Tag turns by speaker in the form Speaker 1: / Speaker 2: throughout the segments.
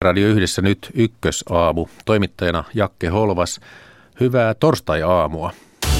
Speaker 1: Radio Yhdessä nyt ykkösaamu. Toimittajana Jakke Holvas. Hyvää torstai-aamua.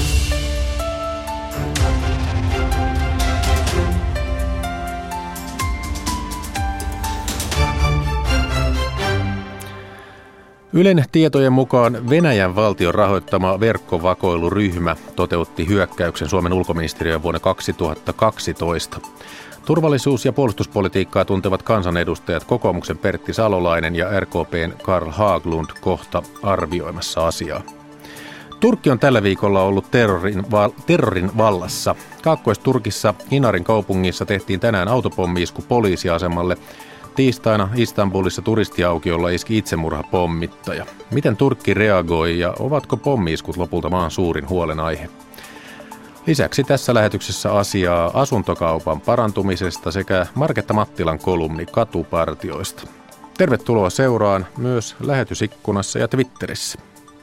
Speaker 1: Ylen tietojen mukaan Venäjän valtion rahoittama verkkovakoiluryhmä toteutti hyökkäyksen Suomen ulkoministeriöön vuonna 2012. Turvallisuus- ja puolustuspolitiikkaa tuntevat kansanedustajat kokoomuksen Pertti Salolainen ja RKP:n Carl Haglund kohta arvioimassa asiaa. Turkki on tällä viikolla ollut terrorin vallassa. Kaakkois-Turkissa Inarin kaupungissa tehtiin tänään autopommi-isku poliisiasemalle. Tiistaina Istanbulissa turistiaukiolla iski itsemurhapommittaja. Miten Turkki reagoi ja ovatko pommi-iskut lopulta maan suurin huolenaihe? Lisäksi tässä lähetyksessä asiaa asuntokaupan parantumisesta sekä Marketta Mattilan kolumni katupartioista. Tervetuloa seuraan myös lähetysikkunassa ja Twitterissä.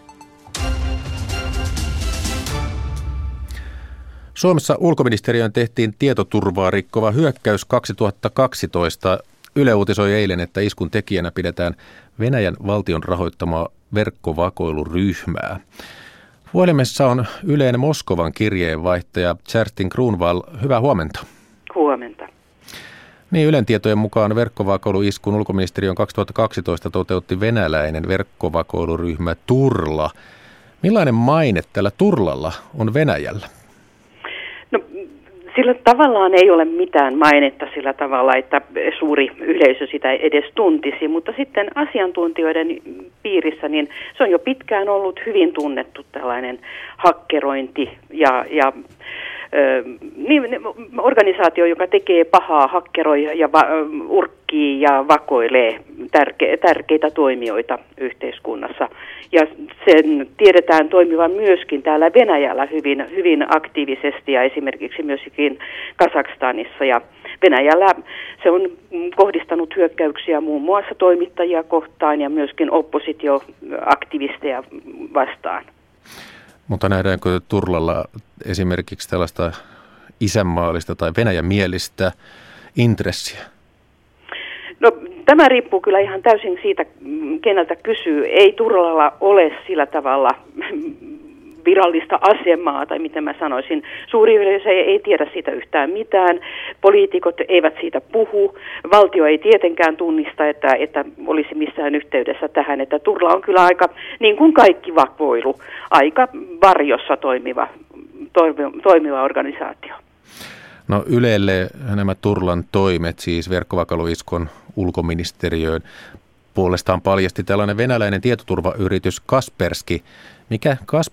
Speaker 1: Suomessa ulkoministeriöön tehtiin tietoturvaa rikkova hyökkäys 2012. Yle uutisoi eilen, että iskun tekijänä pidetään Venäjän valtion rahoittamaa verkkovakoiluryhmää. Puhelimessa on Ylen Moskovan kirjeenvaihtaja Kerstin Grunwald. Hyvää huomenta.
Speaker 2: Huomenta.
Speaker 1: Niin, Ylen tietojen mukaan verkkovakoiluiskun ulkoministeriön 2012 toteutti venäläinen verkkovakoiluryhmä Turla. Millainen maine tällä Turlalla on Venäjällä?
Speaker 2: No, sillä tavallaan ei ole mitään mainetta sillä tavalla, että suuri yleisö sitä edes tuntisi, mutta sitten asiantuntijoiden piirissä niin se on jo pitkään ollut hyvin tunnettu tällainen hakkerointi ja organisaatio, joka tekee pahaa, hakkeroi ja urkkii ja vakoilee tärkeitä toimijoita yhteiskunnassa. Ja sen tiedetään toimivan myöskin täällä Venäjällä hyvin aktiivisesti ja esimerkiksi myöskin Kazakstanissa. Ja Venäjällä se on kohdistanut hyökkäyksiä muun muassa toimittajia kohtaan ja myöskin oppositioaktivisteja vastaan.
Speaker 1: Mutta nähdäänkö Turlalla esimerkiksi tällaista isänmaallista tai venäjämielistä intressiä?
Speaker 2: No, tämä riippuu kyllä ihan täysin siitä, keneltä kysyy. Ei Turlalla ole sillä tavalla virallista asemaa, tai miten mä sanoisin. Suuri yleisö ei tiedä siitä yhtään mitään. Poliitikot eivät siitä puhu. Valtio ei tietenkään tunnista, että olisi missään yhteydessä tähän. Että Turla on kyllä aika, niin kuin kaikki vakoilu, aika varjossa toimiva organisaatio.
Speaker 1: No, Ylelle nämä Turlan toimet, siis verkkovakoiluiskun ulkoministeriöön, puolestaan paljasti tällainen venäläinen tietoturvayritys Kaspersky. Mikä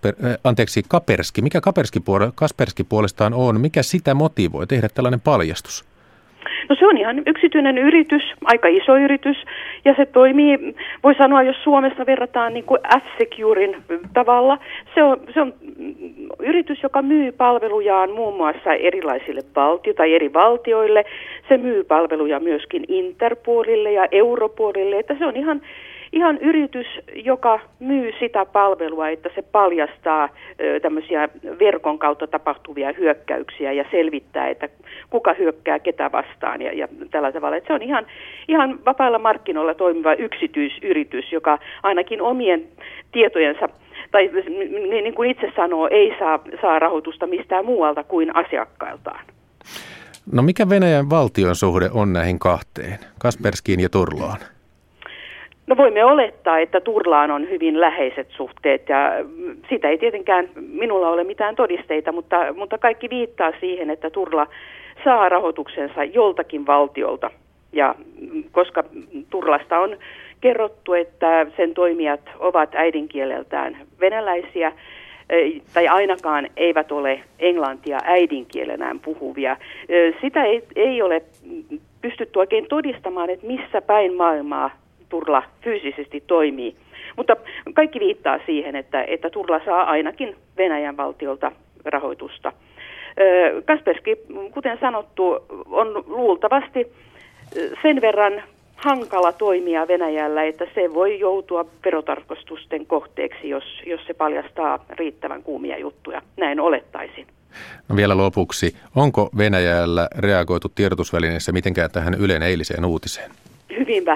Speaker 1: Kaspersky puolestaan on? Mikä sitä motivoi tehdä tällainen paljastus?
Speaker 2: No, se on ihan yksityinen yritys, aika iso yritys, ja se toimii, voi sanoa, jos Suomessa verrataan niin kuin F-Securen tavalla. Se on yritys, joka myy palvelujaan muun muassa erilaisille eri valtioille. Se myy palveluja myöskin Interpolille ja Europolille, että se on ihan yritys, joka myy sitä palvelua, että se paljastaa tämmöisiä verkon kautta tapahtuvia hyökkäyksiä ja selvittää, että kuka hyökkää ketä vastaan ja tällä tavalla. Että se on ihan vapailla markkinoilla toimiva yksityisyritys, joka ainakin omien tietojensa, tai niin kuin itse sanoo, ei saa rahoitusta mistään muualta kuin asiakkailtaan.
Speaker 1: No, mikä Venäjän valtion suhde on näihin kahteen, Kasperskyin ja Turlaan?
Speaker 2: No, voimme olettaa, että Turlaan on hyvin läheiset suhteet ja siitä ei tietenkään minulla ole mitään todisteita, mutta kaikki viittaa siihen, että Turla saa rahoituksensa joltakin valtiolta. Ja koska Turlasta on kerrottu, että sen toimijat ovat äidinkieleltään venäläisiä, tai ainakaan eivät ole englantia äidinkielenään puhuvia. Sitä ei ole pystytty oikein todistamaan, että missä päin maailmaa Turla fyysisesti toimii. Mutta kaikki viittaa siihen, että Turla saa ainakin Venäjän valtiolta rahoitusta. Kaspersky, kuten sanottu, on luultavasti sen verran hankala toimia Venäjällä, että se voi joutua verotarkastusten kohteeksi, jos se paljastaa riittävän kuumia juttuja. Näin olettaisin.
Speaker 1: No, vielä lopuksi, onko Venäjällä reagoitu tiedotusvälineissä mitenkään tähän Ylen eiliseen uutiseen?
Speaker 2: Hyvin vähän.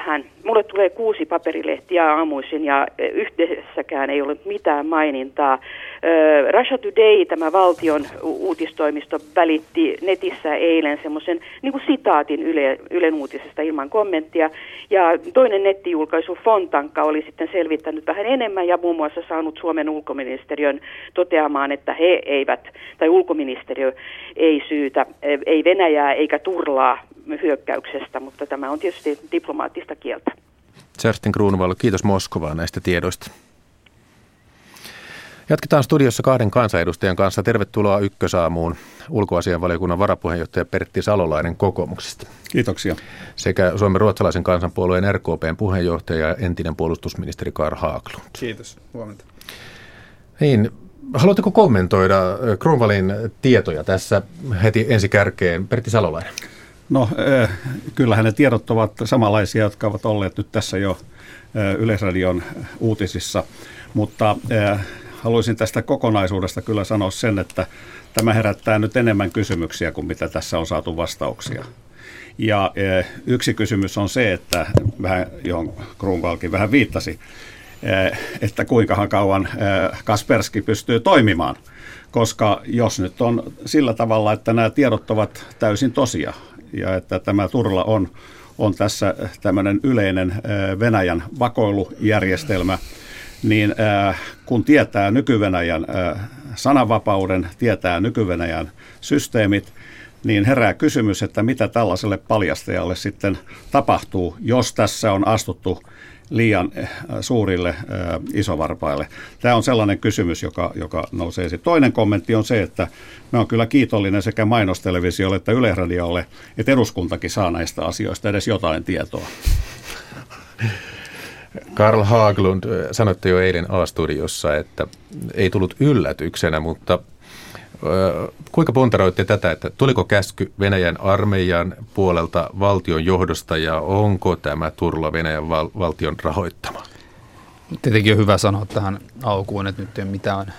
Speaker 2: mulle tulee 6 paperilehtiä aamuisin ja yhdessäkään ei ole mitään mainintaa. Russia Today, tämä valtion uutistoimisto, välitti netissä eilen semmoisen niin kuin sitaatin Ylen uutisesta ilman kommenttia. Ja toinen nettijulkaisu Fontanka oli sitten selvittänyt vähän enemmän ja muun muassa saanut Suomen ulkoministeriön toteamaan, että he eivät, tai ulkoministeriö ei syytä, ei Venäjää eikä Turlaa hyökkäyksestä, mutta tämä on tietysti diplomaattista kieltä.
Speaker 1: Kerstin Grunwald, kiitos Moskovaan näistä tiedoista. Jatketaan studiossa 2 kansanedustajan kanssa. Tervetuloa Ykkösaamuun ulkoasiainvaliokunnan varapuheenjohtaja Pertti Salolainen kokoomuksesta.
Speaker 3: Kiitoksia.
Speaker 1: Sekä Suomen ruotsalaisen kansanpuolueen RKP:n puheenjohtaja ja entinen puolustusministeri Carl Haglund.
Speaker 3: Kiitos. Huomenta.
Speaker 1: Niin, haluatteko kommentoida Grunwaldin tietoja tässä heti ensi kärkeen? Pertti Salolainen.
Speaker 3: No, kyllähän ne tiedot ovat samanlaisia, jotka ovat olleet nyt tässä jo Yleisradion uutisissa, mutta haluaisin tästä kokonaisuudesta kyllä sanoa sen, että tämä herättää nyt enemmän kysymyksiä kuin mitä tässä on saatu vastauksia. Ja yksi kysymys on se, että johon Grunwaldkin vähän viittasi, että kuinkahan kauan Kaspersky pystyy toimimaan, koska jos nyt on sillä tavalla, että nämä tiedot ovat täysin tosia ja että tämä Turla on tässä tämmöinen yleinen Venäjän vakoilujärjestelmä, niin kun tietää nyky-Venäjän sananvapauden, tietää nyky-Venäjän systeemit, niin herää kysymys, että mitä tällaiselle paljastajalle sitten tapahtuu, jos tässä on astuttu liian suurille isovarpaille. Tämä on sellainen kysymys, joka nousee esiin. Toinen kommentti on se, että mä oon kyllä kiitollinen sekä mainostelevisiolle että Yleisradiolle, että eduskuntakin saa näistä asioista edes jotain tietoa.
Speaker 1: Carl Haglund, sanoitte jo eilen A-studiossa, että ei tullut yllätyksenä, mutta kuinka puntaroitte tätä, että tuliko käsky Venäjän armeijan puolelta valtion johdosta ja onko tämä Turla Venäjän valtion rahoittama?
Speaker 4: Tietenkin on hyvä sanoa tähän alkuun, että nyt ei ole mitään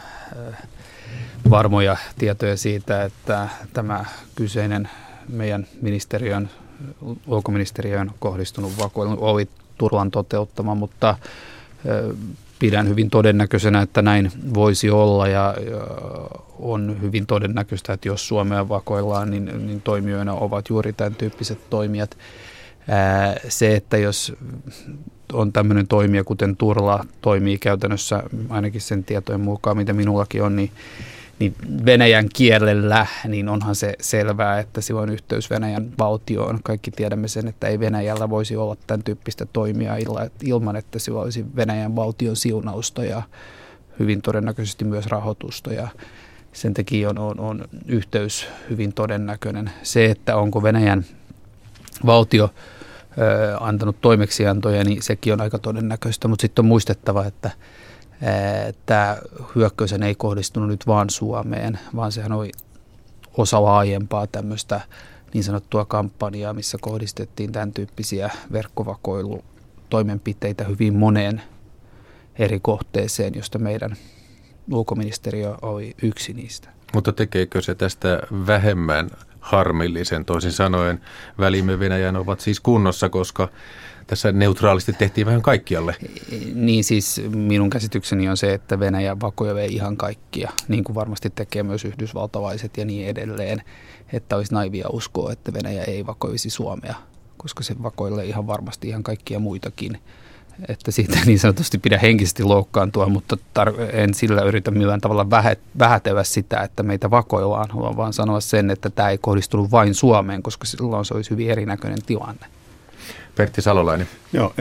Speaker 4: varmoja tietoja siitä, että tämä kyseinen meidän ministeriön, ulkoministeriön kohdistunut vakoilu oli Turlan toteuttama, mutta pidän hyvin todennäköisenä, että näin voisi olla ja on hyvin todennäköistä, että jos Suomea vakoillaan, niin toimijoina ovat juuri tämän tyyppiset toimijat. Se, että jos on tämmöinen toimija, kuten Turla toimii käytännössä, ainakin sen tietojen mukaan, mitä minullakin on, niin Venäjän kielellä, niin onhan se selvää, että sillä on yhteys Venäjän valtioon. Kaikki tiedämme sen, että ei Venäjällä voisi olla tämän tyyppistä toimia ilman, että sillä olisi Venäjän valtion siunausta ja hyvin todennäköisesti myös rahoitusta. Ja sen takia on yhteys hyvin todennäköinen. Se, että onko Venäjän valtio antanut toimeksiantoja, niin sekin on aika todennäköistä, mutta sitten on muistettava, että tämä hyökkäys ei kohdistunut nyt vaan Suomeen, vaan sehän oli osa laajempaa tämmöistä niin sanottua kampanjaa, missä kohdistettiin tämän tyyppisiä verkkovakoilutoimenpiteitä hyvin moneen eri kohteeseen, josta meidän ulkoministeriö oli yksi niistä.
Speaker 1: Mutta tekeekö se tästä vähemmän harmillisen? Toisin sanoen välimme Venäjän ovat siis kunnossa, koska tässä neutraalisti tehtiin vähän kaikkialle.
Speaker 4: Niin siis minun käsitykseni on se, että Venäjä vakoilee ihan kaikkia, niin kuin varmasti tekee myös yhdysvaltalaiset ja niin edelleen, että olisi naivia uskoa, että Venäjä ei vakoisi Suomea, koska se vakoilee ihan varmasti ihan kaikkia muitakin. Että siitä niin sanotusti pidä henkisesti loukkaantua, mutta en sillä yritä millään tavalla vähätellä sitä, että meitä vakoillaan. Haluan vaan sanoa sen, että tämä ei kohdistunut vain Suomeen, koska silloin se olisi hyvin erinäköinen tilanne.
Speaker 1: Pertti Salolainen.
Speaker 3: Joo,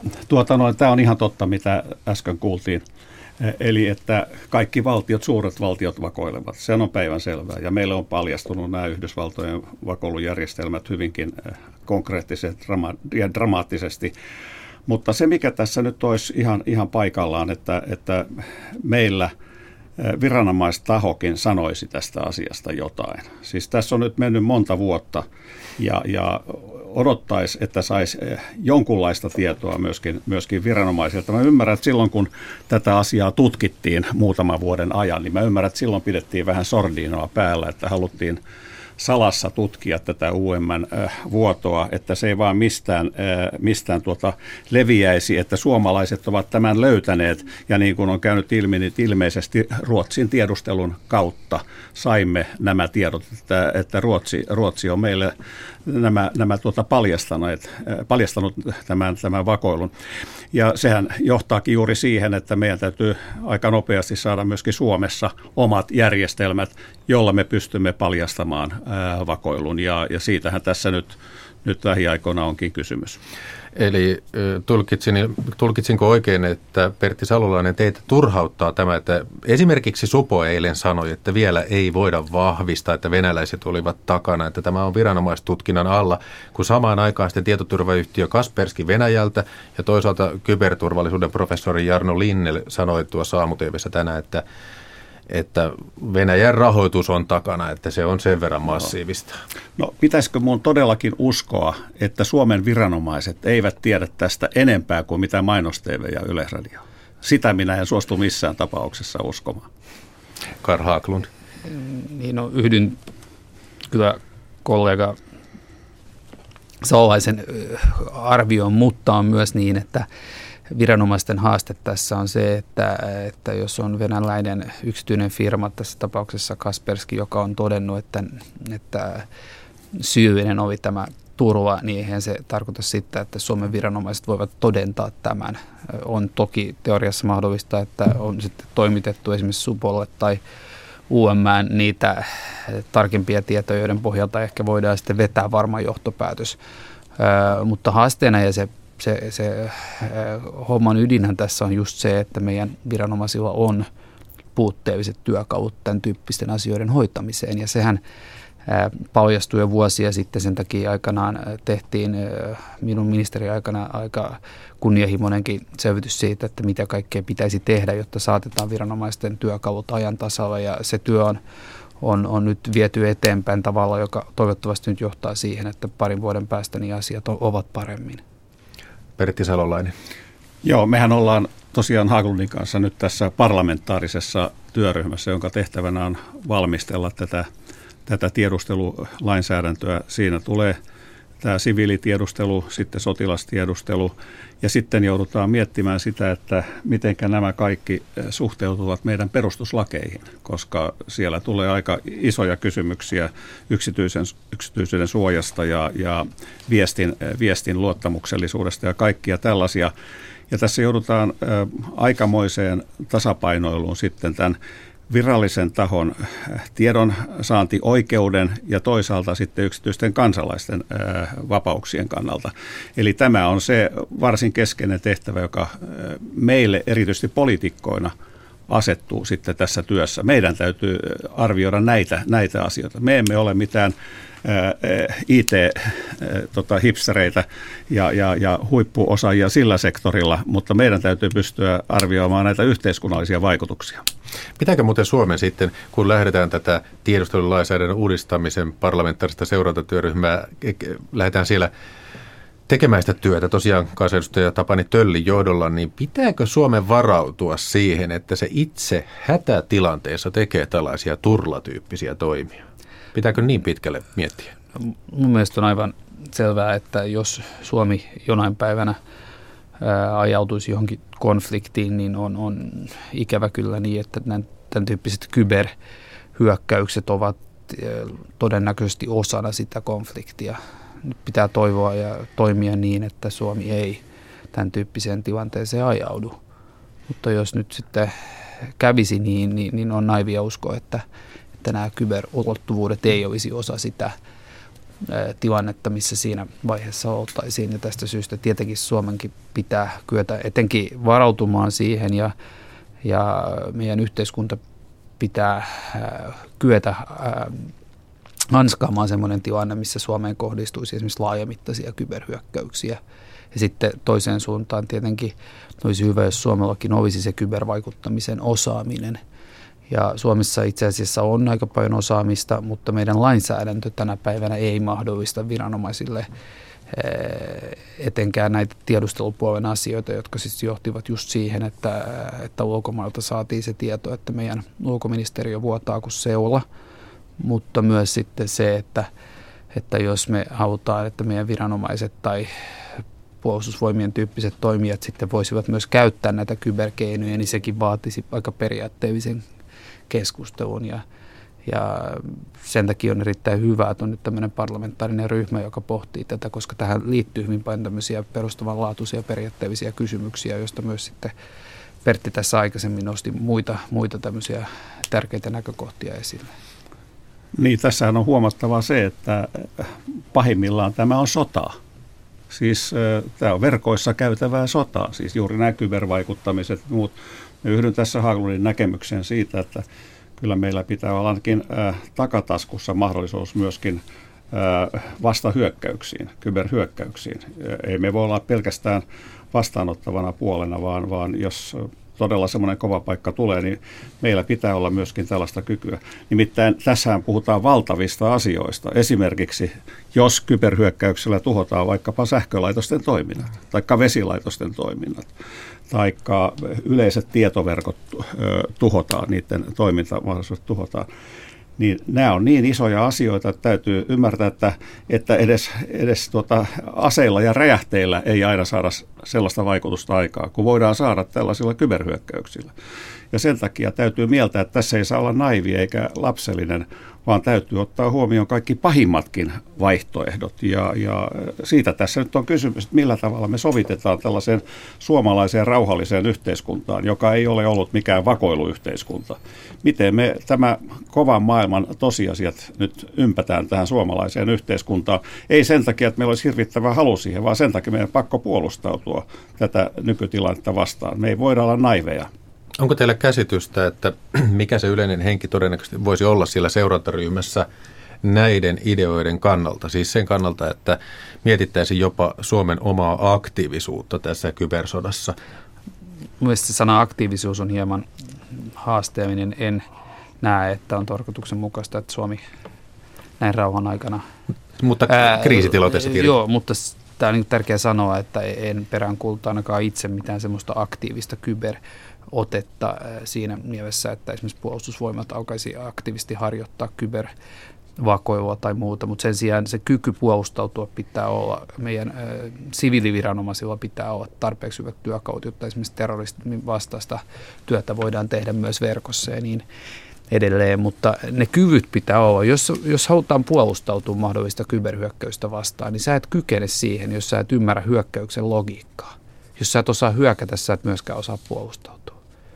Speaker 3: tämä on ihan totta, mitä äsken kuultiin. Eli että kaikki valtiot, suuret valtiot vakoilevat. Se on päivänselvää. Ja meille on paljastunut nämä Yhdysvaltojen vakoilujärjestelmät hyvinkin konkreettisesti ja dramaattisesti. Mutta se, mikä tässä nyt olisi ihan paikallaan, että meillä viranomaistahokin sanoisi tästä asiasta jotain. Siis tässä on nyt mennyt monta vuotta ja odottaisi, että saisi jonkunlaista tietoa myöskin viranomaisilta. Mä ymmärrän, että silloin kun tätä asiaa tutkittiin muutaman vuoden ajan, niin mä ymmärrän, että silloin pidettiin vähän sordiinoa päällä, että haluttiin salassa tutkia tätä UM-vuotoa, että se ei vaan mistään leviäisi, että suomalaiset ovat tämän löytäneet. Ja niin kuin on käynyt ilmi, niin ilmeisesti Ruotsin tiedustelun kautta saimme nämä tiedot, että Ruotsi on meille nämä paljastanut tämän vakoilun. Ja sehän johtaakin juuri siihen, että meidän täytyy aika nopeasti saada myöskin Suomessa omat järjestelmät, jolla me pystymme paljastamaan vakoilun. Ja siitähän tässä nyt lähiaikoina onkin kysymys.
Speaker 1: Eli tulkitsinko oikein, että Pertti Salolainen teitä turhauttaa tämä, että esimerkiksi Supo eilen sanoi, että vielä ei voida vahvistaa, että venäläiset olivat takana, että tämä on viranomaistutkinnan alla, kun samaan aikaan sitten tietoturvayhtiö Kaspersky Venäjältä ja toisaalta kyberturvallisuuden professori Jarno Linnell sanoi tuossa aamu-tv:ssä tänään, että Venäjän rahoitus on takana, että se on sen verran massiivista.
Speaker 3: No pitäisikö mun todellakin uskoa, että Suomen viranomaiset eivät tiedä tästä enempää kuin mitä Mainos-TV ja Yleisradio? Sitä minä en suostu missään tapauksessa uskomaan.
Speaker 1: Carl Haglund.
Speaker 4: Niin yhdyn kyllä kollega Salolaisen arvioon, mutta on myös niin, että viranomaisten haaste tässä on se, että jos on venäläinen yksityinen firma, tässä tapauksessa Kaspersky, joka on todennut, että syyllinen oli tämä turva, niin eihän se tarkoita sitä, että Suomen viranomaiset voivat todentaa tämän. On toki teoriassa mahdollista, että on sitten toimitettu esimerkiksi Supolle tai UM:ään niitä tarkempia tietoja, joiden pohjalta ehkä voidaan sitten vetää varma johtopäätös. Mutta haasteena ja se homman ydinhän tässä on just se, että meidän viranomaisilla on puutteelliset työkalut tämän tyyppisten asioiden hoitamiseen. Ja sehän paljastui jo vuosia sitten, sen takia aikanaan tehtiin minun ministeriaikana aika kunnianhimoinenkin selvitys siitä, että mitä kaikkea pitäisi tehdä, jotta saatetaan viranomaisten työkalut ajan tasalla. Ja se työ on nyt viety eteenpäin tavalla, joka toivottavasti nyt johtaa siihen, että parin vuoden päästä niin asiat ovat paremmin.
Speaker 1: Pertti Salolainen.
Speaker 3: Joo, mehän ollaan tosiaan Haglundin kanssa nyt tässä parlamentaarisessa työryhmässä, jonka tehtävänä on valmistella tätä tiedustelulainsäädäntöä. Siinä tulee tämä siviilitiedustelu, sitten sotilastiedustelu ja sitten joudutaan miettimään sitä, että miten nämä kaikki suhteutuvat meidän perustuslakeihin, koska siellä tulee aika isoja kysymyksiä yksityisyyden suojasta ja viestin luottamuksellisuudesta ja kaikkia tällaisia. Ja tässä joudutaan aikamoiseen tasapainoiluun sitten tämän virallisen tahon tiedonsaantioikeuden ja toisaalta sitten yksityisten kansalaisten vapauksien kannalta. Eli tämä on se varsin keskeinen tehtävä, joka meille erityisesti poliitikkoina asettuu sitten tässä työssä. Meidän täytyy arvioida näitä asioita. Me emme ole mitään IT-hipstereitä ja huippuosaajia sillä sektorilla, mutta meidän täytyy pystyä arvioimaan näitä yhteiskunnallisia vaikutuksia.
Speaker 1: Pitääkö muuten Suomen sitten, kun lähdetään tätä tiedustelulainsäädännön uudistamisen parlamentaarista seurantatyöryhmää, lähdetään siellä tekemään sitä työtä, tosiaan kansanedustaja Tapani Töllin johdolla, niin pitääkö Suomen varautua siihen, että se itse hätätilanteessa tekee tällaisia turlatyyppisiä toimia? Pitääkö niin pitkälle miettiä?
Speaker 4: Mun mielestä on aivan selvää, että jos Suomi jonain päivänä ajautuisi johonkin konfliktiin, niin on ikävä kyllä niin, että tämän tyyppiset kyberhyökkäykset ovat todennäköisesti osana sitä konfliktia. Nyt pitää toivoa ja toimia niin, että Suomi ei tämän tyyppiseen tilanteeseen ajaudu. Mutta jos nyt sitten kävisi niin on naivia uskoa, että nämä kyberulottuvuudet ei olisi osa sitä tilannetta, missä siinä vaiheessa oltaisiin. Ja tästä syystä tietenkin Suomenkin pitää kyetä etenkin varautumaan siihen ja meidän yhteiskunta pitää kyetä hanskaamaan sellainen tilanne, missä Suomeen kohdistuisi esimerkiksi laajamittaisia kyberhyökkäyksiä. Ja sitten toiseen suuntaan tietenkin olisi hyvä, jos Suomellakin olisi se kybervaikuttamisen osaaminen. Ja Suomessa itse asiassa on aika paljon osaamista, mutta meidän lainsäädäntö tänä päivänä ei mahdollista viranomaisille etenkään näitä tiedustelupuolen asioita, jotka siis johtivat just siihen, että ulkomailta saatiin se tieto, että meidän ulkoministeriö vuotaa kuin seula. mutta myös sitten se, että jos me halutaan, että meidän viranomaiset tai puolustusvoimien tyyppiset toimijat sitten voisivat myös käyttää näitä kyberkeinoja, niin sekin vaatisi aika periaatteellisen keskustelun. Ja sen takia on erittäin hyvä, että on nyt tämmöinen parlamentaarinen ryhmä, joka pohtii tätä, koska tähän liittyy hyvin paljon tämmöisiä perustavanlaatuisia periaatteellisia kysymyksiä, joista myös sitten Pertti tässä aikaisemmin nosti muita tämmöisiä tärkeitä näkökohtia esille.
Speaker 3: Niin, tässähän on huomattavaa se, että pahimmillaan tämä on sotaa. Siis tämä on verkoissa käytävää sotaa, siis juuri nämä kybervaikuttamiset ja muut. Yhdyn tässä Haglundin näkemykseen siitä, että kyllä meillä pitää olla ainakin takataskussa mahdollisuus myöskin vastahyökkäyksiin, kyberhyökkäyksiin. Ei me voi olla pelkästään vastaanottavana puolena, vaan jos todella semmoinen kova paikka tulee, niin meillä pitää olla myöskin tällaista kykyä. Nimittäin tässähän puhutaan valtavista asioista. Esimerkiksi jos kyberhyökkäyksellä tuhotaan vaikkapa sähkölaitosten toiminnat, tai vesilaitosten toiminnat, tai yleiset tietoverkot tuhotaan, niiden toimintamahdollisuudet tuhotaan, niin nämä on niin isoja asioita, että täytyy ymmärtää, että edes aseilla ja räjähteillä ei aina saada sellaista vaikutusta aikaa, kun voidaan saada tällaisilla kyberhyökkäyksillä. Ja sen takia täytyy mieltää, että tässä ei saa olla naivi eikä lapsellinen, vaan täytyy ottaa huomioon kaikki pahimmatkin vaihtoehdot. Ja siitä tässä nyt on kysymys, että millä tavalla me sovitetaan tällaiseen suomalaiseen rauhalliseen yhteiskuntaan, joka ei ole ollut mikään vakoiluyhteiskunta. Miten me tämä kovan maailman tosiasiat nyt ympätään tähän suomalaiseen yhteiskuntaan? Ei sen takia, että meillä olisi hirvittävä halu siihen, vaan sen takia meidän pakko puolustautua tätä nykytilannetta vastaan. Me ei voida olla naiveja.
Speaker 1: Onko teillä käsitystä, että mikä se yleinen henki todennäköisesti voisi olla siellä seurantaryhmässä näiden ideoiden kannalta? Siis sen kannalta, että mietittäisiin jopa Suomen omaa aktiivisuutta tässä kybersodassa.
Speaker 4: Mielestäni se sana aktiivisuus on hieman haasteellinen. En näe, että on tarkoituksenmukaista, että Suomi näin rauhan aikana...
Speaker 1: Mutta kriisitilanteessa tietenkin.
Speaker 4: Joo, mutta tämä on niin tärkeää sanoa, että en peräänkuuluta ainakaan itse mitään semmoista aktiivista kyberotetta siinä mielessä, että esimerkiksi puolustusvoimat alkaisi aktiivisesti harjoittaa kybervakoilua tai muuta, mutta sen sijaan se kyky puolustautua pitää olla, meidän siviiliviranomaisilla pitää olla tarpeeksi hyvät työkalut, jotta esimerkiksi terrorismin vastaista työtä voidaan tehdä myös verkossa ja niin edelleen, mutta ne kyvyt pitää olla. Jos halutaan puolustautua mahdollista kyberhyökkäystä vastaan, niin sä et kykene siihen, jos sä et ymmärrä hyökkäyksen logiikkaa. Jos sä et osaa hyökätä, sä et myöskään osaa puolustautua.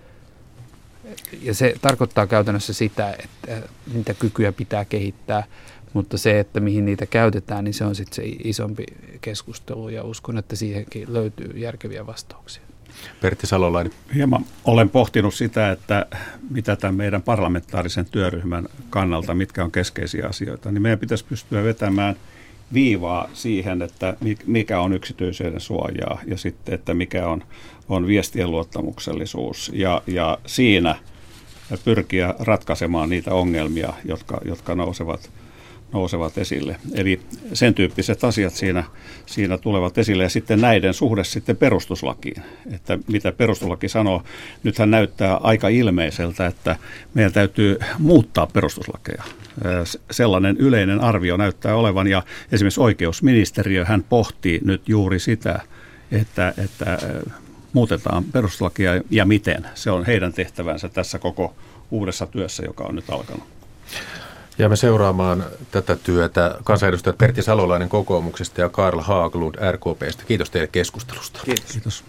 Speaker 4: Ja se tarkoittaa käytännössä sitä, että niitä kykyjä pitää kehittää, mutta se, että mihin niitä käytetään, niin se on sitten se isompi keskustelu ja uskon, että siihenkin löytyy järkeviä vastauksia.
Speaker 1: Pertti Salolainen.
Speaker 3: Hieman olen pohtinut sitä, että mitä tämän meidän parlamentaarisen työryhmän kannalta, mitkä on keskeisiä asioita, niin meidän pitäisi pystyä vetämään viivaa siihen, että mikä on yksityisyyden suojaa ja sitten, että mikä on viestien luottamuksellisuus ja siinä pyrkiä ratkaisemaan niitä ongelmia, jotka nousevat esille. Eli sen tyyppiset asiat siinä tulevat esille ja sitten näiden suhde sitten perustuslakiin, että mitä perustuslaki sanoo. Nythän näyttää aika ilmeiseltä, että meidän täytyy muuttaa perustuslakeja. Sellainen yleinen arvio näyttää olevan ja esimerkiksi oikeusministeriö hän pohtii nyt juuri sitä, että muutetaan perustuslakia ja miten. Se on heidän tehtävänsä tässä koko uudessa työssä, joka on nyt alkanut.
Speaker 1: Jäämme seuraamaan tätä työtä kansanedustajat Pertti Salolainen kokoomuksesta ja Carl Haglund RKP:stä. Kiitos teille keskustelusta.
Speaker 3: Kiitos.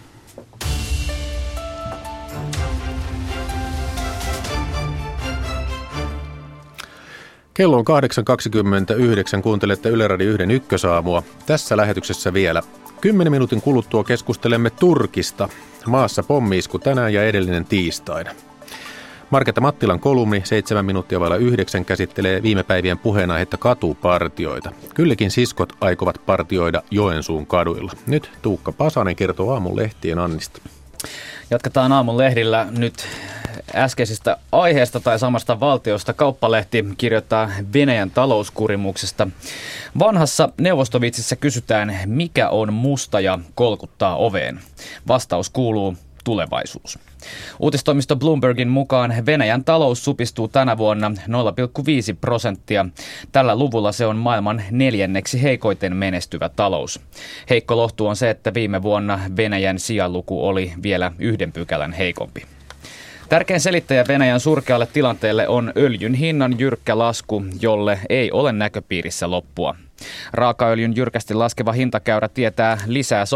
Speaker 1: Kello on 8.29. Kuuntelette Yle Radio 1 ykkösaamua. Tässä lähetyksessä vielä 10 minuutin kuluttua keskustelemme Turkista. Maassa pommi-isku tänään ja edellinen tiistaina. Marketta Mattilan kolumni 7 minuuttia vailla 9 käsittelee viime päivien puheenaihetta katupartioita. Kylläkin siskot aikovat partioida Joensuun kaduilla. Nyt Tuukka Pasanen kertoo aamun lehtien Annista.
Speaker 5: Jatketaan aamun lehdillä nyt äskeisestä aiheesta tai samasta valtiosta. Kauppalehti kirjoittaa Venäjän talouskurimuksesta. Vanhassa neuvostovitsissä kysytään, mikä on musta ja kolkuttaa oveen. Vastaus kuuluu, tulevaisuus. Uutistoimisto Bloombergin mukaan Venäjän talous supistuu tänä vuonna 0,5%. Tällä luvulla se on maailman 4. heikoiten menestyvä talous. Heikko lohtu on se, että viime vuonna Venäjän sijaluku oli vielä 1 pykälän heikompi. Tärkein selittäjä Venäjän surkealle tilanteelle on öljyn hinnan jyrkkä lasku, jolle ei ole näköpiirissä loppua. Raakaöljyn jyrkästi laskeva hintakäyrä tietää lisää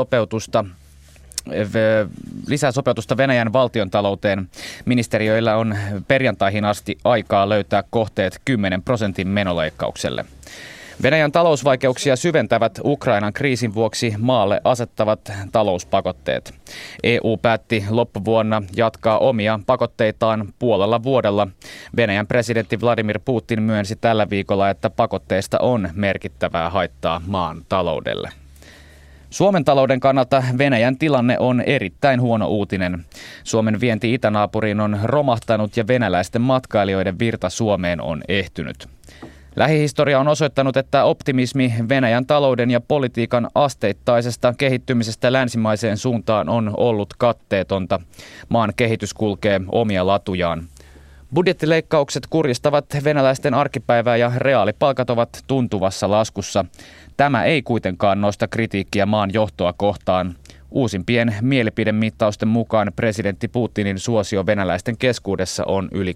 Speaker 5: sopeutusta Venäjän valtiontalouteen. Ministeriöillä on perjantaihin asti aikaa löytää kohteet 10% menoleikkaukselle. Venäjän talousvaikeuksia syventävät Ukrainan kriisin vuoksi maalle asettavat talouspakotteet. EU päätti loppuvuonna jatkaa omia pakotteitaan 0,5 vuodella. Venäjän presidentti Vladimir Putin myönsi tällä viikolla, että pakotteista on merkittävää haittaa maan taloudelle. Suomen talouden kannalta Venäjän tilanne on erittäin huono uutinen. Suomen vienti itänaapuriin on romahtanut ja venäläisten matkailijoiden virta Suomeen on ehtynyt. Lähihistoria on osoittanut, että optimismi Venäjän talouden ja politiikan asteittaisesta kehittymisestä länsimaiseen suuntaan on ollut katteetonta. Maan kehitys kulkee omia latujaan. Budjettileikkaukset kurjistavat venäläisten arkipäivää ja reaalipalkat ovat tuntuvassa laskussa. Tämä ei kuitenkaan nosta kritiikkiä maan johtoa kohtaan. Uusimpien mielipidemittausten mukaan presidentti Putinin suosio venäläisten keskuudessa on yli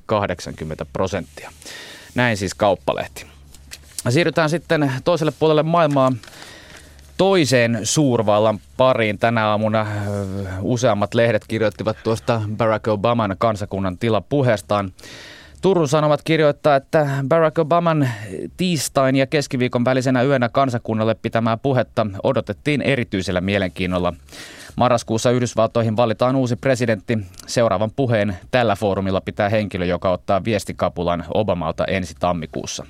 Speaker 5: 80%. Näin siis Kauppalehti. Siirrytään sitten toiselle puolelle maailmaa toiseen suurvallan pariin. Tänä aamuna useammat lehdet kirjoittivat tuosta Barack Obaman kansakunnan tilapuheestaan. Turun Sanomat kirjoittaa, että Barack Obaman tiistain ja keskiviikon välisenä yönä kansakunnalle pitämää puhetta odotettiin erityisellä mielenkiinnolla. Marraskuussa Yhdysvaltoihin valitaan uusi presidentti. Seuraavan puheen tällä foorumilla pitää henkilö, joka ottaa viestikapulan Obamalta ensi tammikuussa.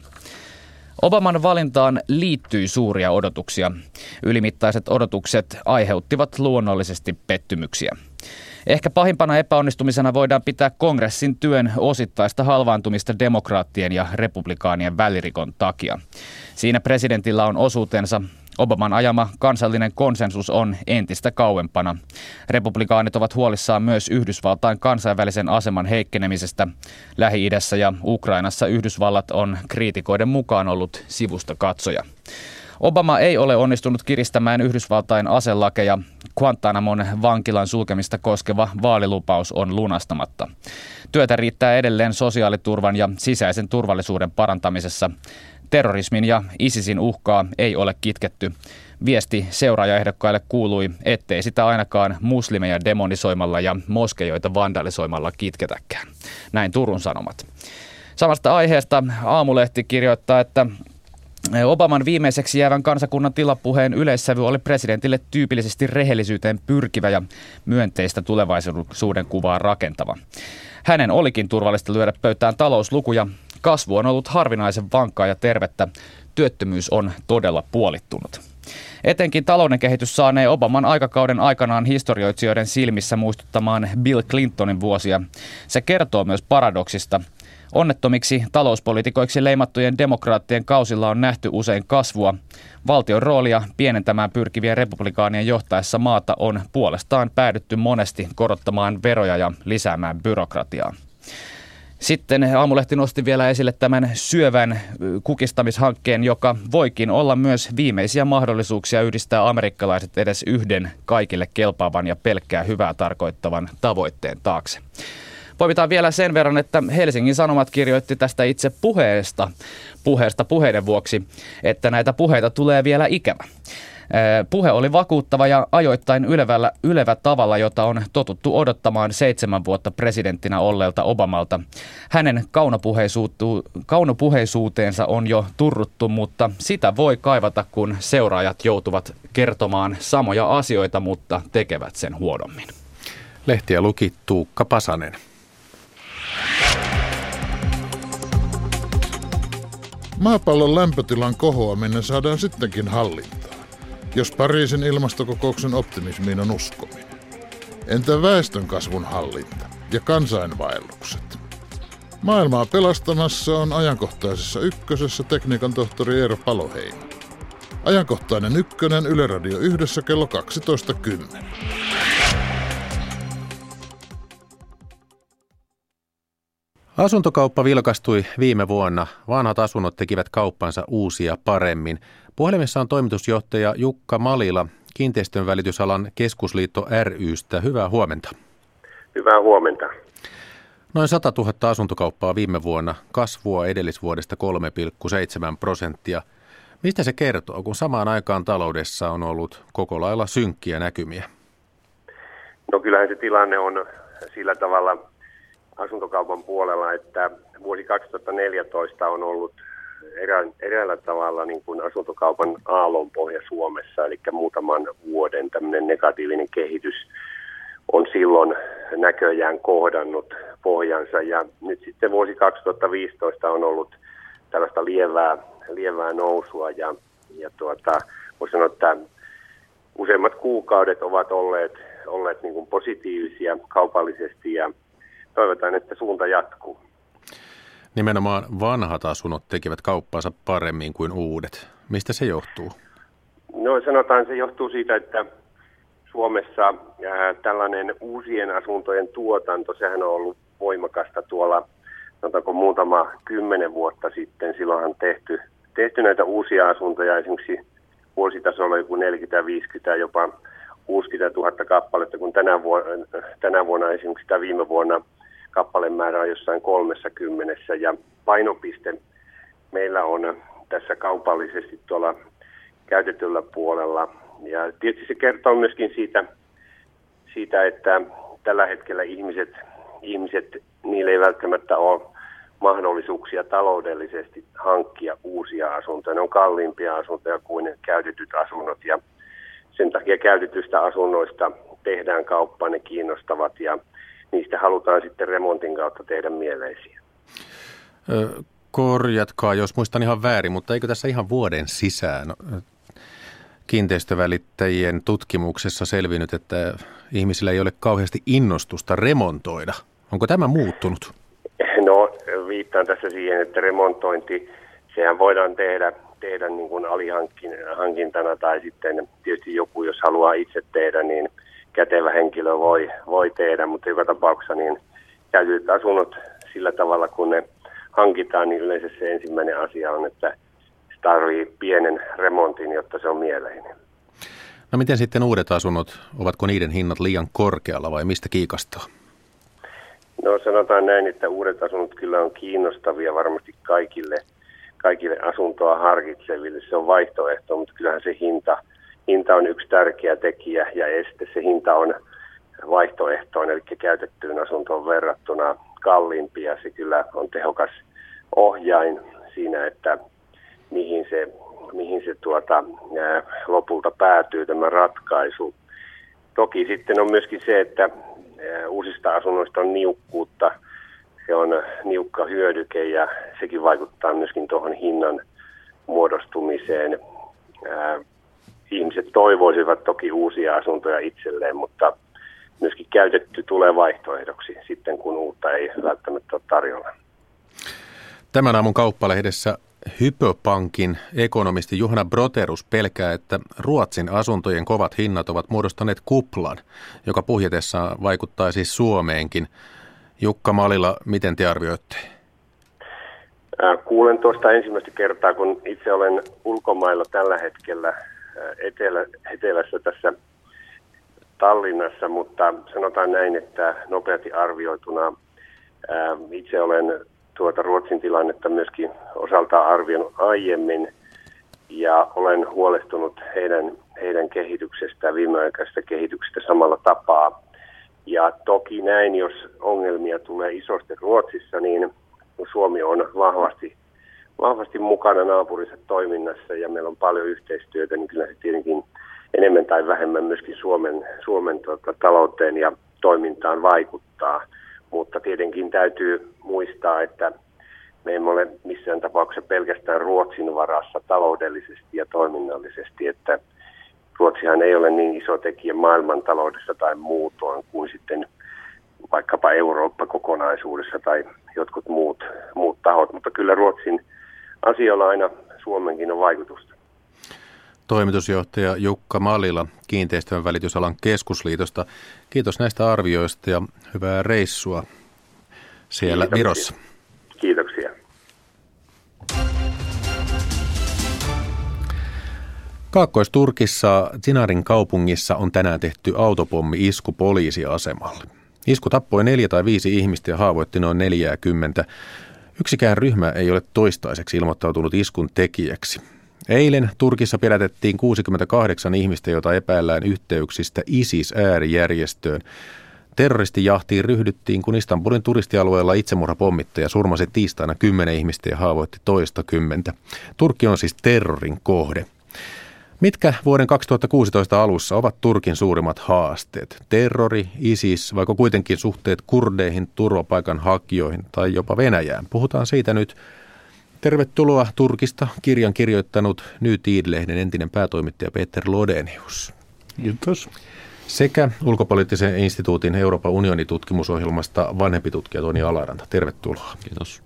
Speaker 5: Obaman valintaan liittyi suuria odotuksia. Ylimittaiset odotukset aiheuttivat luonnollisesti pettymyksiä. Ehkä pahimpana epäonnistumisena voidaan pitää kongressin työn osittaista halvaantumista demokraattien ja republikaanien välirikon takia. Siinä presidentillä on osuutensa. Obaman ajama kansallinen konsensus on entistä kauempana. Republikaanit ovat huolissaan myös Yhdysvaltain kansainvälisen aseman heikkenemisestä. Lähi-idässä ja Ukrainassa Yhdysvallat on kriitikoiden mukaan ollut sivusta katsoja. Obama ei ole onnistunut kiristämään Yhdysvaltain aselakeja. Guantanamon vankilan sulkemista koskeva vaalilupaus on lunastamatta. Työtä riittää edelleen sosiaaliturvan ja sisäisen turvallisuuden parantamisessa. Terrorismin ja ISISin uhkaa ei ole kitketty. Viesti seuraajaehdokkaille kuului, ettei sitä ainakaan muslimeja demonisoimalla ja moskeijoita vandalisoimalla kitketäkään. Näin Turun Sanomat. Samasta aiheesta Aamulehti kirjoittaa, että Obaman viimeiseksi jäävän kansakunnan tilapuheen yleissävy oli presidentille tyypillisesti rehellisyyteen pyrkivä ja myönteistä tulevaisuuden kuvaa rakentava. Hänen olikin turvallista lyödä pöytään talouslukuja. Kasvu on ollut harvinaisen vankkaa ja tervettä. Työttömyys on todella puolittunut. Etenkin talouden kehitys saanee Obaman aikakauden aikanaan historioitsijoiden silmissä muistuttamaan Bill Clintonin vuosia. Se kertoo myös paradoksista. Onnettomiksi talouspoliitikoiksi leimattujen demokraattien kausilla on nähty usein kasvua. Valtion roolia pienentämään pyrkivien republikaanien johtaessa maata on puolestaan päädytty monesti korottamaan veroja ja lisäämään byrokratiaa. Sitten Aamulehti nosti vielä esille tämän syövän kukistamishankkeen, joka voikin olla myös viimeisiä mahdollisuuksia yhdistää amerikkalaiset edes yhden kaikille kelpaavan ja pelkkää hyvää tarkoittavan tavoitteen taakse. Poimitaan vielä sen verran, että Helsingin Sanomat kirjoitti tästä itse puheesta puheiden vuoksi, että näitä puheita tulee vielä ikävä. Puhe oli vakuuttava ja ajoittain ylevä tavalla, jota on totuttu odottamaan 7 vuotta presidenttinä olleelta Obamalta. Hänen kaunopuheisuuteensa on jo turruttu, mutta sitä voi kaivata, kun seuraajat joutuvat kertomaan samoja asioita, mutta tekevät sen huonommin.
Speaker 1: Lehtiä luki Tuukka Pasanen.
Speaker 6: Maapallon lämpötilan kohoaminen saadaan sittenkin hallintaan, jos Pariisin ilmastokokouksen optimismiin on uskominen. Entä väestönkasvun hallinta ja kansainvaellukset? Maailmaa pelastamassa on ajankohtaisessa ykkösessä tekniikan tohtori Eero Paloheimo. Ajankohtainen ykkönen Yle Radio 1 kello 12.10.
Speaker 1: Asuntokauppa vilkastui viime vuonna. Vanhat asunnot tekivät kauppansa uusia paremmin. Puhelimessa on toimitusjohtaja Jukka Malila Kiinteistönvälitysalan keskusliitto ry:stä. Hyvää huomenta.
Speaker 7: Hyvää huomenta.
Speaker 1: Noin 100 000 asuntokauppaa viime vuonna, kasvua edellisvuodesta 3,7%. Mistä se kertoo, kun samaan aikaan taloudessa on ollut koko lailla synkkiä näkymiä?
Speaker 7: No kyllähän se tilanne on sillä tavalla asuntokaupan puolella, että vuosi 2014 on ollut eräällä tavalla niin kuin asuntokaupan aallonpohja Suomessa, eli muutaman vuoden tämmöinen negatiivinen kehitys on silloin näköjään kohdannut pohjansa, ja nyt sitten vuosi 2015 on ollut tällaista lievää nousua, ja voisi sanoa, että useimmat kuukaudet ovat olleet niin kuin positiivisia kaupallisesti, ja toivotaan, että suunta jatkuu.
Speaker 1: Nimenomaan vanhat asunnot tekevät kauppansa paremmin kuin uudet. Mistä se johtuu?
Speaker 7: No sanotaan, se johtuu siitä, että Suomessa tällainen uusien asuntojen tuotanto, sehän on ollut voimakasta tuolla, sanotaanko muutama 10 vuotta sitten. Silloinhan tehty näitä uusia asuntoja, esimerkiksi vuositasolla joku 40, 50, jopa 60 000 kappaletta, kun tänä vuonna esimerkiksi tai viime vuonna kappalemäärä on jossain 30, ja painopiste meillä on tässä kaupallisesti tuolla käytetyllä puolella. Ja tietysti se kertoo myöskin siitä, että tällä hetkellä ihmiset, niillä ei välttämättä ole mahdollisuuksia taloudellisesti hankkia uusia asuntoja. Ne on kalliimpia asuntoja kuin käytetyt asunnot, ja sen takia käytetyistä asunnoista tehdään kauppaa, ne kiinnostavat, ja niistä halutaan sitten remontin kautta tehdä mieleisiä.
Speaker 1: Korjatkaa, jos muistan ihan väärin, mutta eikö tässä ihan vuoden sisään kiinteistövälittäjien tutkimuksessa selvinnyt, että ihmisillä ei ole kauheasti innostusta remontoida? Onko tämä muuttunut?
Speaker 7: No, viittaan tässä siihen, että remontointi, sehän voidaan tehdä niin kuin alihankintana, tai sitten tietysti joku, jos haluaa itse tehdä, niin kätevä henkilö voi tehdä, mutta joka tapauksessa niin käytetyt asunnot sillä tavalla, kun ne hankitaan, niin yleensä se ensimmäinen asia on, että se tarvitsee pienen remontin, jotta se on mieleinen.
Speaker 1: No miten sitten uudet asunnot, ovatko niiden hinnat liian korkealla vai mistä kiikastaa?
Speaker 7: No sanotaan näin, että uudet asunnot kyllä on kiinnostavia varmasti kaikille asuntoa harkitseville. Se on vaihtoehto, mutta kyllähän se hinta on yksi tärkeä tekijä ja este. Se hinta on vaihtoehtoon, eli käytettyyn asuntoon verrattuna kalliimpi, ja se kyllä on tehokas ohjain siinä, että mihin se lopulta päätyy tämä ratkaisu. Toki sitten on myöskin se, että uusista asunnoista on niukkuutta. Se on niukka hyödyke, ja sekin vaikuttaa myöskin tuohon hinnan muodostumiseen. Ihmiset toivoisivat toki uusia asuntoja itselleen, mutta myöskin käytetty tulee vaihtoehdoksi sitten, kun uutta ei välttämättä ole tarjolla.
Speaker 1: Tämän aamun Kauppalehdessä Hypopankin ekonomisti Juhana Broterus pelkää, että Ruotsin asuntojen kovat hinnat ovat muodostaneet kuplan, joka puhjetessaan vaikuttaa siis Suomeenkin. Jukka Malila, miten te arvioitte?
Speaker 7: Kuulen tuosta ensimmäistä kertaa, kun itse olen ulkomailla tällä hetkellä etelässä tässä Tallinnassa, mutta sanotaan näin, että nopeasti arvioituna itse olen Ruotsin tilannetta myöskin osaltaan arvioinut aiemmin, ja olen huolestunut heidän kehityksestään, viimeaikaisesta kehityksestä samalla tapaa. Ja toki näin, jos ongelmia tulee isosti Ruotsissa, niin Suomi on vahvasti mukana naapurinsa toiminnassa, ja meillä on paljon yhteistyötä, niin kyllä se tietenkin enemmän tai vähemmän myöskin Suomen talouteen ja toimintaan vaikuttaa. Mutta tietenkin täytyy muistaa, että me emme ole missään tapauksessa pelkästään Ruotsin varassa taloudellisesti ja toiminnallisesti, että Ruotsihan ei ole niin iso tekijä maailmantaloudessa tai muutoin kuin sitten vaikkapa Eurooppa kokonaisuudessa tai jotkut muut tahot, mutta kyllä Ruotsin asioilla aina Suomenkin on vaikutusta.
Speaker 1: Toimitusjohtaja Jukka Malila Kiinteistönvälitysalan keskusliitosta. Kiitos näistä arvioista ja hyvää reissua siellä Virossa.
Speaker 7: Kiitoksia.
Speaker 1: Kaakkois-Turkissa Zinarin kaupungissa on tänään tehty autopommi-isku poliisiasemalle. Isku tappoi 4 tai 5 ihmistä ja haavoitti noin 40. Yksikään ryhmä ei ole toistaiseksi ilmoittautunut iskun tekijäksi. Eilen Turkissa pidätettiin 68 ihmistä, joita epäillään yhteyksistä ISIS-äärijärjestöön. Terroristijahtiin ryhdyttiin, kun Istanbulin turistialueella itsemurhapommittaja surmasi tiistaina 10 ihmistä ja haavoitti toistakymmentä. Turkki on siis terrorin kohde. Mitkä vuoden 2016 alussa ovat Turkin suurimmat haasteet? Terrori, ISIS, vaikka kuitenkin suhteet kurdeihin, turvapaikanhakijoihin tai jopa Venäjään? Puhutaan siitä nyt. Tervetuloa Turkista kirjan kirjoittanut Ny Tid-lehden entinen päätoimittaja Peter Lodenius.
Speaker 8: Kiitos.
Speaker 1: Sekä Ulkopoliittisen instituutin Euroopan unionin tutkimusohjelmasta vanhempi tutkija Toni Alaranta. Tervetuloa.
Speaker 8: Kiitos.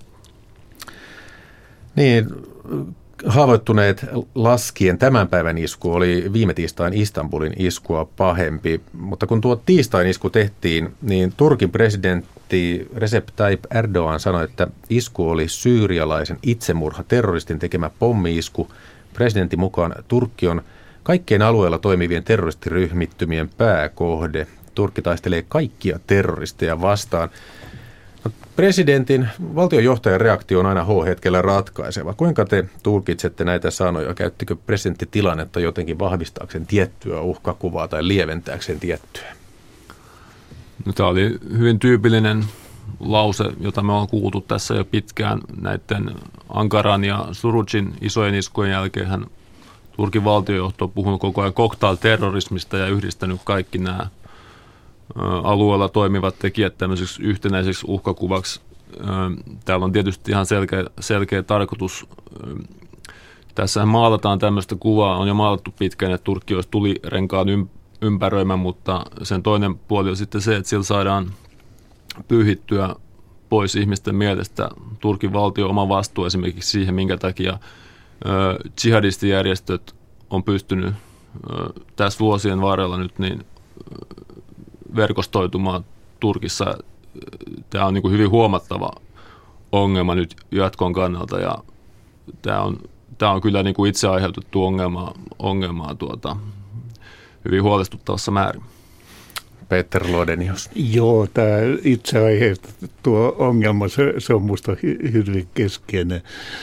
Speaker 1: Niin, haavoittuneet laskien tämän päivän isku oli viime tiistain Istanbulin iskua pahempi, mutta kun tuo tiistain isku tehtiin, niin Turkin presidentti Recep Tayyip Erdoğan sanoi, että isku oli syyrialaisen itsemurha terroristin tekemä pommi-isku. Presidentin mukaan Turkki on kaikkien alueella toimivien terroristiryhmittymien pääkohde. Turkki taistelee kaikkia terroristeja vastaan. Presidentin, valtionjohtajan reaktio on aina H-hetkellä ratkaiseva. Kuinka te tulkitsette näitä sanoja? Käyttikö presidentti tilannetta jotenkin vahvistaakseen tiettyä uhkakuvaa tai lieventääkseen tiettyä?
Speaker 8: No, tämä oli hyvin tyypillinen lause, jota me on kuultu tässä jo pitkään näiden Ankaran ja Surucin isojen iskujen jälkeen. Turkin valtionjohto on puhunut koko ajan cocktail-terrorismista ja yhdistänyt kaikki nämä alueella toimivat tekijät tämmöiseksi yhtenäiseksi uhkakuvaksi. Täällä on tietysti ihan selkeä tarkoitus. Tässähän maalataan tämmöistä kuvaa, on jo maalattu pitkään, että Turkki olisi tulirenkaan ympäröimä, mutta sen toinen puoli on sitten se, että sillä saadaan pyyhittyä pois ihmisten mielestä Turkin valtion oma vastuu esimerkiksi siihen, minkä takia jihadistijärjestöt on pystynyt tässä vuosien varrella nyt niin verkostoitumaan Turkissa. Tämä on niin kuin hyvin huomattava ongelma nyt jatkon kannalta ja tämä on kyllä niin kuin itse aiheutettu ongelmaa hyvin huolestuttavassa määrin.
Speaker 1: Peter Lodenius.
Speaker 9: Joo, tämä itse aiheutettu ongelma, se on minusta hyvin keskeinen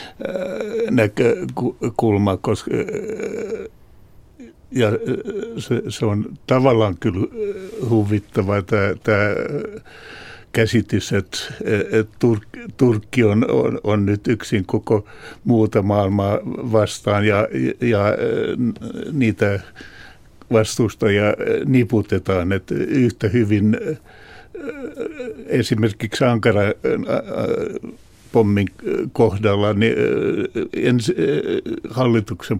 Speaker 9: näkökulma, koska ja se on tavallaan kyllä huvittava tämä käsitys, että Turkki on nyt yksin koko muuta maailmaa vastaan ja niitä vastustajia niputetaan, että yhtä hyvin esimerkiksi Ankara pommin kohdalla niin hallituksen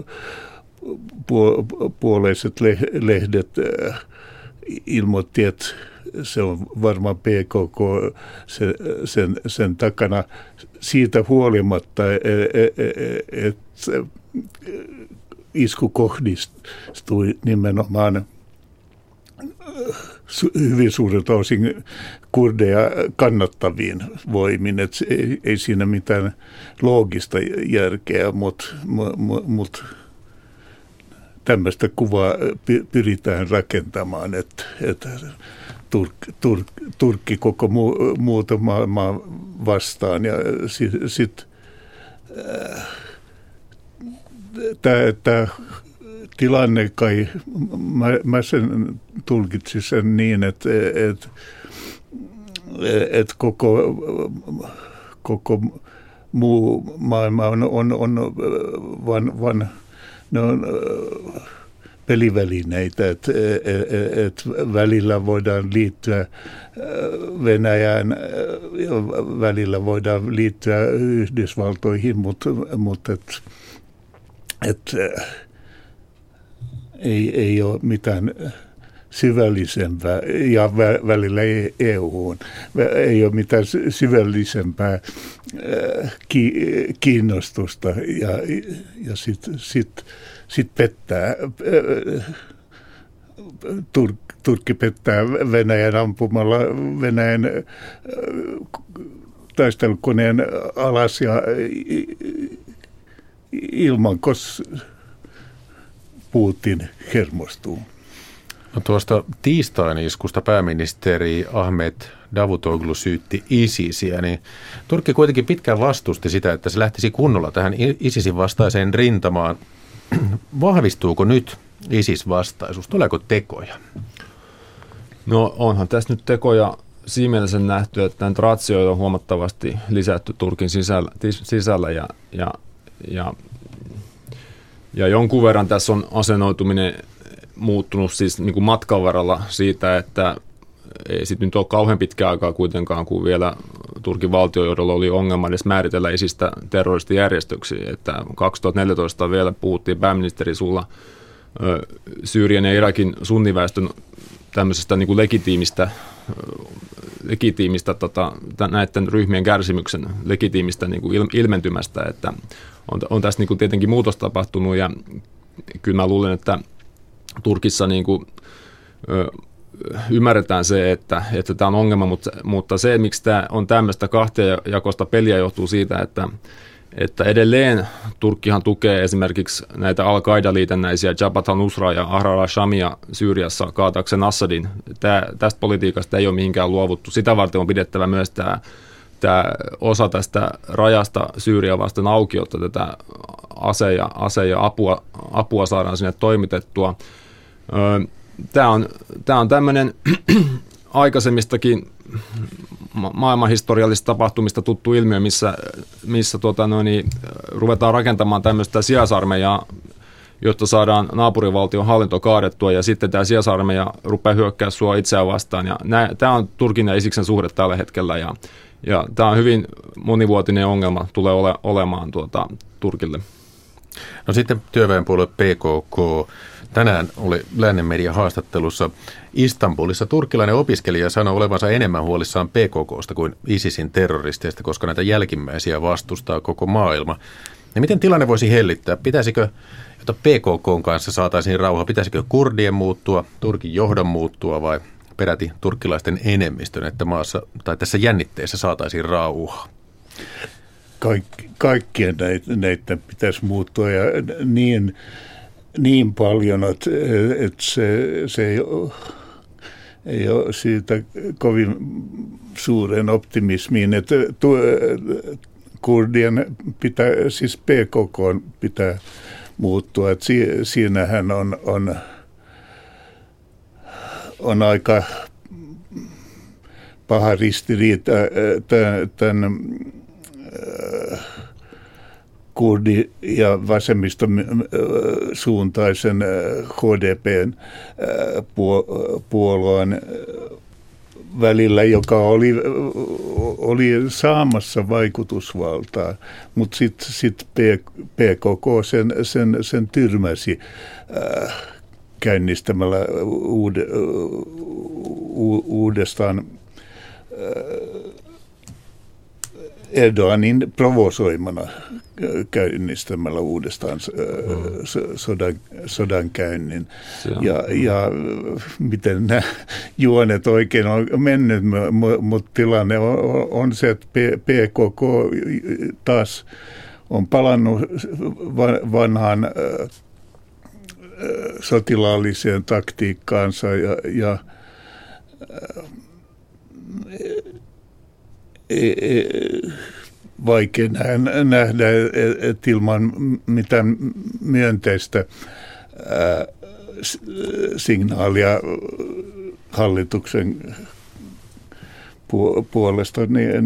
Speaker 9: puoleiset lehdet ilmoitti, että se on varmaan PKK sen takana siitä huolimatta, että isku kohdistui nimenomaan hyvin suurelta osin kurdeja kannattaviin voimiin. Et ei siinä mitään loogista järkeä, mutta tämmöistä kuvaa pyritään rakentamaan, että Turkki koko muuta maailmaa vastaan. Ja sitten tämä tilanne kai, mä sen tulkitsin sen niin, että koko muu maailma on pelivälineitä, että välillä voidaan liittyä Venäjään ja välillä voidaan liittyä Yhdysvaltoihin, mutta ei ole mitään syvällisempää, ja välillä EU:hun, ei ole mitään syvällisempää kiinnostusta, ja sit pettää Turkki pettää Venäjän ampumalla Venäjän taistelukoneen alas ja ilman, koska Putin hermostuu.
Speaker 1: No tuosta tiistain iskusta pääministeri Ahmed Davutoglu syytti ISISiä, niin Turkki kuitenkin pitkään vastusti sitä, että se lähtisi kunnolla tähän ISISin vastaiseen rintamaan. Vahvistuuko nyt ISIS-vastaisuus? Tuleeko tekoja?
Speaker 8: No onhan tässä nyt tekoja siinä mielessä nähty, että näitä ratsioita on huomattavasti lisätty Turkin sisällä ja jonkun verran tässä on asennoituminen muuttunut siis niin kuin matkan varrella siitä, että ei sitten nyt ole kauhean pitkä aikaa kuitenkaan, kun vielä Turkin valtiojohdolla oli ongelma edes määritellä ISISistä terroristijärjestöksi. Että 2014 vielä puhuttiin pääministeri sulla Syyrian ja Irakin sunniväestön tämmöisestä niin kuin legitiimistä näiden ryhmien kärsimyksen legitiimistä niin kuin ilmentymästä, että on tässä niin kuin tietenkin muutos tapahtunut ja kyllä mä luulen, että Turkissa niin kuin, ymmärretään se, että tämä on ongelma, mutta se, miksi tämä on tämmöistä kahtiajakoista peliä, johtuu siitä, että edelleen Turkkihan tukee esimerkiksi näitä Al-Qaida-liitännäisiä Jabhat al-Nusra ja Ahrar al-Shamia Syyriassa kaatakseen Assadin. Tästä politiikasta ei ole mihinkään luovuttu. Sitä varten on pidettävä myös tämä osa tästä rajasta Syyrian vasten auki, jotta tätä ase- ja apua saadaan sinne toimitettua. Tämä on tämmöinen aikaisemmistakin maailmanhistoriallisista tapahtumista tuttu ilmiö, missä ruvetaan rakentamaan tämmöistä sijaisarmeijaa, jotta saadaan naapurivaltion hallinto kaadettua, ja sitten tämä sijaisarmeija rupeaa hyökkää sua itseään vastaan. Ja tämä on Turkin ja Isiksen suhde tällä hetkellä, ja tämä on hyvin monivuotinen ongelma, tulee olemaan Turkille.
Speaker 1: No sitten työväenpuolue PKK. Tänään oli lännen median haastattelussa Istanbulissa. Turkkilainen opiskelija sanoi olevansa enemmän huolissaan PKKsta kuin ISISin terroristeista, koska näitä jälkimmäisiä vastustaa koko maailma. Ja miten tilanne voisi hellittää? Pitäisikö, jotta PKKn kanssa saataisiin rauha, pitäisikö kurdien muuttua, Turkin johdon muuttua vai peräti turkkilaisten enemmistön, että maassa tai tässä jännitteessä saataisiin rauha?
Speaker 9: Kaikkien näitä pitäisi muuttua ja niin paljon, että se ei ole siitä kovin suuren optimismiin, että kurdien pitää, siis PKK pitää muuttua, että siinähän on aika paha ristiriita tämän kurdi- ja vasemmistosuuntaisen HDP:n puolueen välillä, joka oli saamassa vaikutusvaltaa, mutta sitten PKK sen tyrmäsi käynnistämällä uudestaan Erdoganin provosoimana käynnistämällä uudestaan sodankäynnin. Ja miten nämä juonet oikein on mennyt, mutta tilanne on se, että PKK taas on palannut vanhaan sotilaalliseen taktiikkaansa ja vaikea nähdä, että ilman mitään myönteistä signaalia hallituksen puolesta,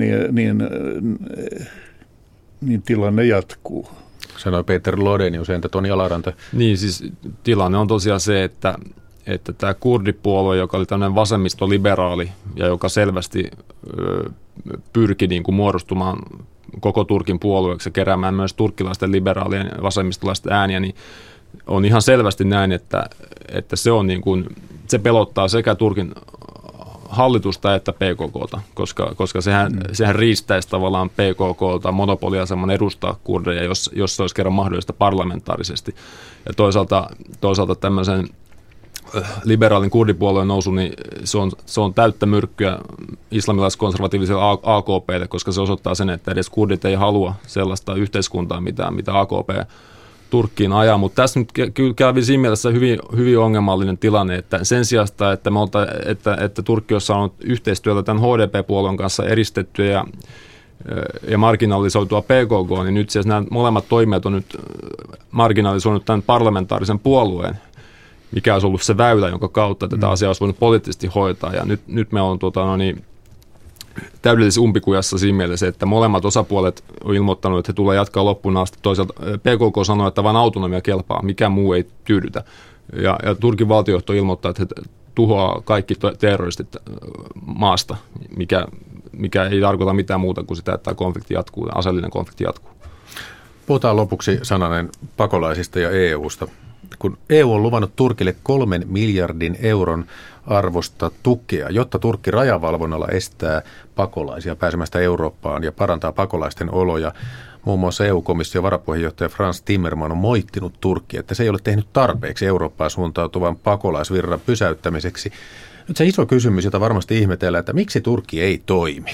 Speaker 9: niin tilanne jatkuu.
Speaker 1: Sanoi Peter Lodenius, entä Toni Alaranta?
Speaker 8: Niin, siis tilanne on tosiaan se, että tämä kurdipuolue, joka oli tämmöinen vasemmistoliberaali ja joka selvästi pyrki niin kuin muodostumaan koko Turkin puolueeksi ja keräämään myös turkkilaisten liberaalien ja vasemmistolaisten ääniä, niin on ihan selvästi näin, että se on niin kuin, se pelottaa sekä Turkin hallitusta että PKK:ta, koska sehän riistäisi tavallaan PKK:lta monopoliaseman edustaa kurdeja, jos se olisi kerran mahdollista parlamentaarisesti. Ja toisaalta tämmöisen liberaalin kurdipuolueen nousu, niin se on täyttä myrkkyä islamilais-konservatiiviselle AKP:lle, koska se osoittaa sen, että edes kurdit ei halua sellaista yhteiskuntaa, mitä AKP Turkkiin ajaa. Mutta tässä nyt kyllä kävi siinä mielessä hyvin ongelmallinen tilanne, että sen sijaan, että Turkki on saanut yhteistyötä tämän HDP-puolueen kanssa eristettyä ja marginalisoitua PKK, niin nyt nämä molemmat toimijat on nyt marginalisoinut tämän parlamentaarisen puolueen, mikä olisi ollut se väylä, jonka kautta tätä asiaa olisi voinut poliittisesti hoitaa. Ja nyt me on täydellisessä umpikujassa siinä mielessä, että molemmat osapuolet on ilmoittanut, että he tulee jatkaa loppuun asti. Toisaalta PKK sanoo, että vain autonomia kelpaa, mikään muu ei tyydytä. Ja Turkin valtiojohto ilmoittaa, että he tuhoaa kaikki terroristit maasta, mikä ei tarkoita mitään muuta kuin sitä, että tämä konflikti jatkuu, aseellinen konflikti jatkuu.
Speaker 1: Puhutaan lopuksi sananen pakolaisista ja EUsta. Kun EU on luvannut Turkille 3 miljardin euron arvosta tukea, jotta Turkki rajavalvonnalla estää pakolaisia pääsemästä Eurooppaan ja parantaa pakolaisten oloja. Muun muassa EU-komission varapuheenjohtaja Frans Timmermans on moittinut Turkkia, että se ei ole tehnyt tarpeeksi Eurooppaan suuntautuvan pakolaisvirran pysäyttämiseksi. Nyt se iso kysymys, jota varmasti ihmetellään, että miksi Turkki ei toimi?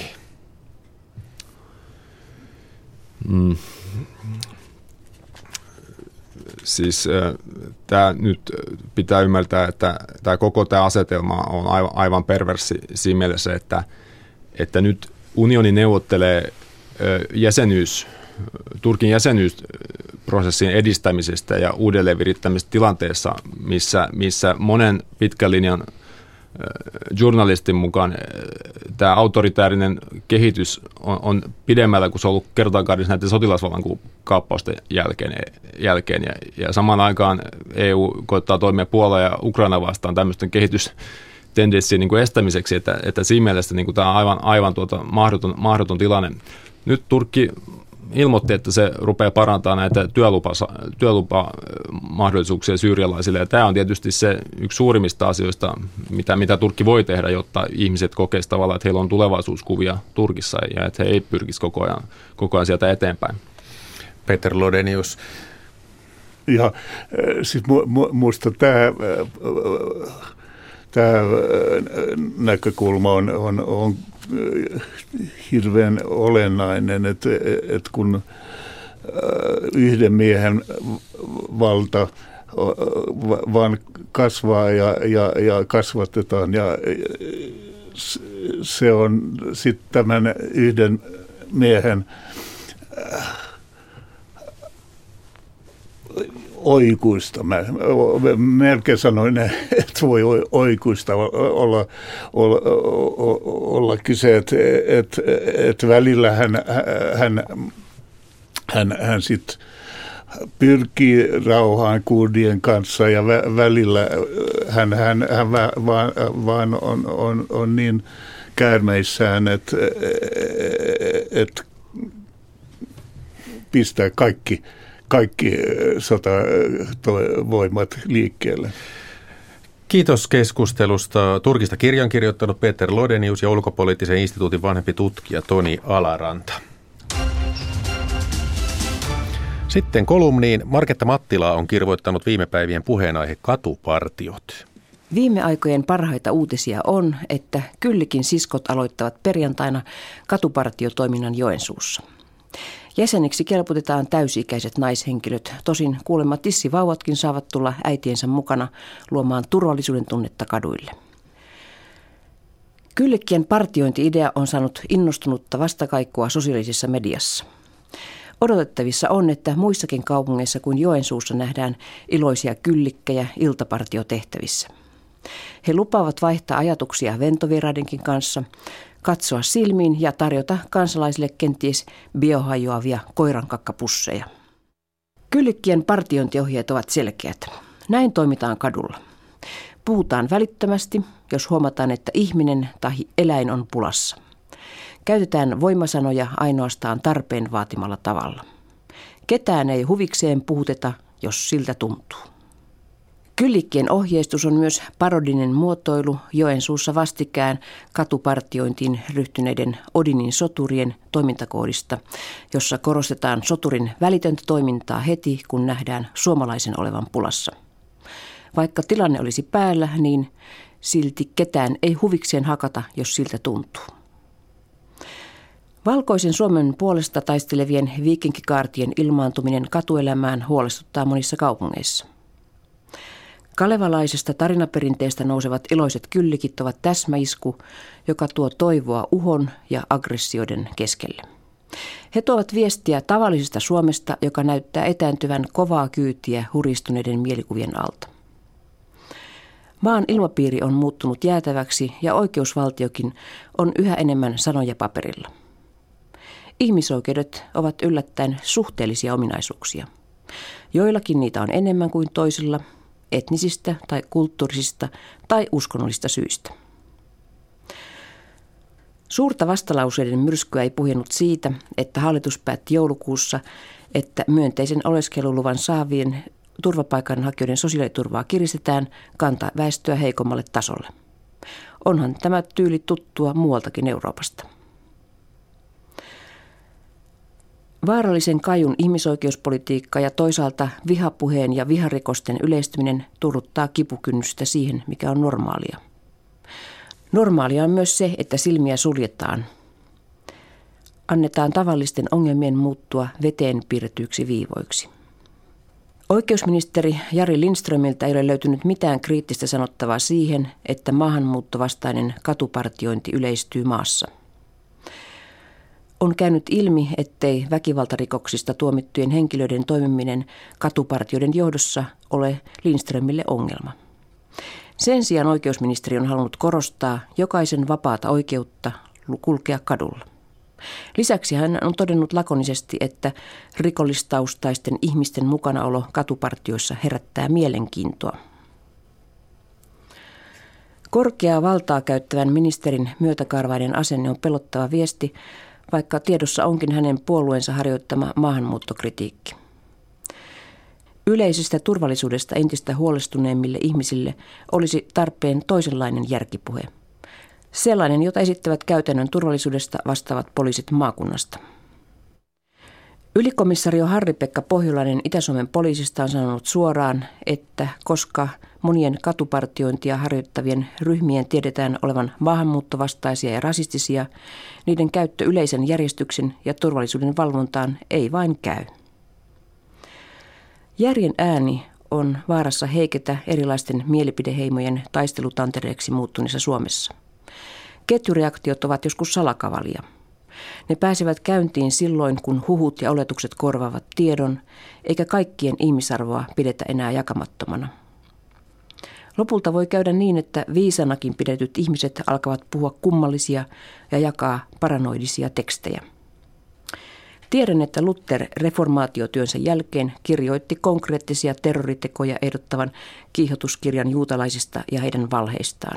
Speaker 8: Siis tämä nyt pitää ymmärtää, että koko tämä asetelma on aivan perverssi siinä mielessä, että nyt unioni neuvottelee Turkin jäsenyysprosessin edistämisestä ja uudelleenvirittämisestä tilanteessa, missä monen pitkän linjan journalistin mukaan tämä autoritäärinen kehitys on pidemmällä kuin se on ollut kertaakaan näiden sotilasvallan kaappausten jälkeen. Ja samaan aikaan EU koittaa toimia Puolaa ja Ukraina vastaan tämmöisten kehitystendenssien niin kuin estämiseksi, että siinä mielessä niin kuin tämä on aivan mahdoton tilanne. Nyt Turkki ilmoitti, että se rupeaa parantamaan näitä työlupamahdollisuuksia syyrialaisille. Ja tämä on tietysti se yksi suurimmista asioista, mitä Turkki voi tehdä, jotta ihmiset kokeisivat tavallaan, että heillä on tulevaisuuskuvia Turkissa ja että he ei pyrkisi koko ajan sieltä eteenpäin.
Speaker 1: Peter Lodenius.
Speaker 9: Ja siis minusta tämä näkökulma on hirveän olennainen, että kun yhden miehen valta vaan kasvaa ja kasvatetaan ja se on sitten tämän yhden miehen oikuista. Mä melkein sanoin, että voi oikuista olla kyse, että välillä hän sitten pyrkii rauhaan kurdien kanssa ja välillä hän vaan on niin käärmeissään, että pistää kaikki sotavoimat liikkeelle.
Speaker 1: Kiitos keskustelusta. Turkista kirjan kirjoittanut Peter Lodenius ja ulkopoliittisen instituutin vanhempi tutkija Toni Alaranta. Sitten kolumniin. Marketta Mattila on kirjoittanut viime päivien puheenaihe katupartiot.
Speaker 10: Viime aikojen parhaita uutisia on, että Kyllikin siskot aloittavat perjantaina katupartiotoiminnan Joensuussa. Jäseniksi kelputetaan täysi-ikäiset naishenkilöt, tosin kuulemma tissivauvatkin saavat tulla äitiensä mukana luomaan turvallisuuden tunnetta kaduille. Kyllikkien partiointi-idea on saanut innostunutta vastakaikkua sosiaalisessa mediassa. Odotettavissa on, että muissakin kaupungeissa kuin Joensuussa nähdään iloisia kyllikkejä iltapartiotehtävissä. He lupaavat vaihtaa ajatuksia ventovieraidenkin kanssa, katsoa silmiin ja tarjota kansalaisille kenties biohajoavia koirankakkapusseja. Kyllikkien partiointiohjeet ovat selkeät. Näin toimitaan kadulla. Puhutaan välittömästi, jos huomataan, että ihminen tai eläin on pulassa. Käytetään voimasanoja ainoastaan tarpeen vaatimalla tavalla. Ketään ei huvikseen puhuteta, jos siltä tuntuu. Kyllikkien ohjeistus on myös parodinen muotoilu Joensuussa vastikään katupartiointiin ryhtyneiden Odinin soturien toimintakoodista, jossa korostetaan soturin välitöntä toimintaa heti, kun nähdään suomalaisen olevan pulassa. Vaikka tilanne olisi päällä, niin silti ketään ei huvikseen hakata, jos siltä tuntuu. Valkoisen Suomen puolesta taistelevien viikinkikaartien ilmaantuminen katuelämään huolestuttaa monissa kaupungeissa. Kalevalaisesta tarinaperinteestä nousevat iloiset kyllikit ovat täsmäisku, joka tuo toivoa uhon ja aggressioiden keskelle. He tuovat viestiä tavallisesta Suomesta, joka näyttää etääntyvän kovaa kyytiä huristuneiden mielikuvien alta. Maan ilmapiiri on muuttunut jäätäväksi ja oikeusvaltiokin on yhä enemmän sanoja paperilla. Ihmisoikeudet ovat yllättäen suhteellisia ominaisuuksia. Joillakin niitä on enemmän kuin toisilla, etnisistä tai kulttuurisista tai uskonnollisista syistä. Suurta vastalauseiden myrskyä ei puhjennut siitä, että hallitus päätti joulukuussa, että myönteisen oleskeluluvan saavien turvapaikanhakijoiden sosiaaliturvaa kiristetään kantaväestöä heikommalle tasolle. Onhan tämä tyyli tuttua muualtakin Euroopasta. Vaarallisen kajun ihmisoikeuspolitiikka ja toisaalta vihapuheen ja viharikosten yleistyminen turruttaa kipukynnystä siihen, mikä on normaalia. Normaalia on myös se, että silmiä suljetaan. Annetaan tavallisten ongelmien muuttua veteen piirretyiksi viivoiksi. Oikeusministeri Jari Lindströmiltä ei ole löytynyt mitään kriittistä sanottavaa siihen, että maahanmuuttovastainen katupartiointi yleistyy maassa. On käynyt ilmi, ettei väkivaltarikoksista tuomittujen henkilöiden toimiminen katupartioiden johdossa ole Lindströmille ongelma. Sen sijaan oikeusministeri on halunnut korostaa jokaisen vapaata oikeutta kulkea kadulla. Lisäksi hän on todennut lakonisesti, että rikollistaustaisten ihmisten mukanaolo katupartioissa herättää mielenkiintoa. Korkeaa valtaa käyttävän ministerin myötäkarvainen asenne on pelottava viesti, vaikka tiedossa onkin hänen puolueensa harjoittama maahanmuuttokritiikki. Yleisestä turvallisuudesta entistä huolestuneemmille ihmisille olisi tarpeen toisenlainen järkipuhe. Sellainen, jota esittävät käytännön turvallisuudesta vastaavat poliisit maakunnasta. Ylikomissario Harri-Pekka Pohjolainen Itä-Suomen poliisista on sanonut suoraan, että koska monien katupartiointia harjoittavien ryhmien tiedetään olevan maahanmuuttovastaisia ja rasistisia, niiden käyttö yleisen järjestyksen ja turvallisuuden valvontaan ei vain käy. Järjen ääni on vaarassa heiketä erilaisten mielipideheimojen taistelutantereeksi muuttuneessa Suomessa. Ketjureaktiot ovat joskus salakavalia. Ne pääsevät käyntiin silloin, kun huhut ja oletukset korvaavat tiedon, eikä kaikkien ihmisarvoa pidetä enää jakamattomana. Lopulta voi käydä niin, että viisanakin pidetyt ihmiset alkavat puhua kummallisia ja jakaa paranoidisia tekstejä. Tiedän, että Luther reformaatiotyönsä jälkeen kirjoitti konkreettisia terroritekoja ehdottavan kiihotuskirjan juutalaisista ja heidän valheistaan.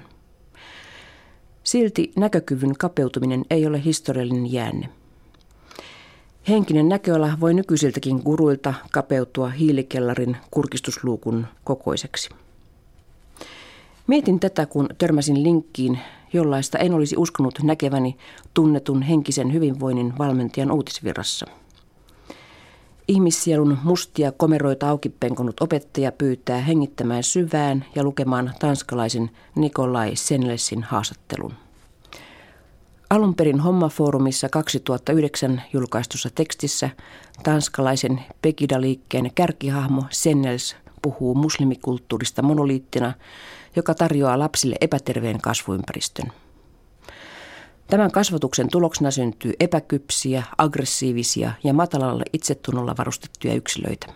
Speaker 10: Silti näkökyvyn kapeutuminen ei ole historiallinen jäänne. Henkinen näköala voi nykyisiltäkin guruilta kapeutua hiilikellarin kurkistusluukun kokoiseksi. Mietin tätä, kun törmäsin linkkiin, jollaista en olisi uskonut näkeväni tunnetun henkisen hyvinvoinnin valmentajan uutisvirrassa. Ihmissielun mustia komeroita auki penkonut opettaja pyytää hengittämään syvään ja lukemaan tanskalaisen Nikolai Sennelsin haastattelun. Alun perin Hommafoorumissa 2009 julkaistussa tekstissä tanskalaisen Pegida-liikkeen kärkihahmo Sennels puhuu muslimikulttuurista monoliittina, joka tarjoaa lapsille epäterveen kasvuympäristön. Tämän kasvatuksen tuloksena syntyy epäkypsiä, aggressiivisia ja matalalla itsetunnolla varustettuja yksilöitä.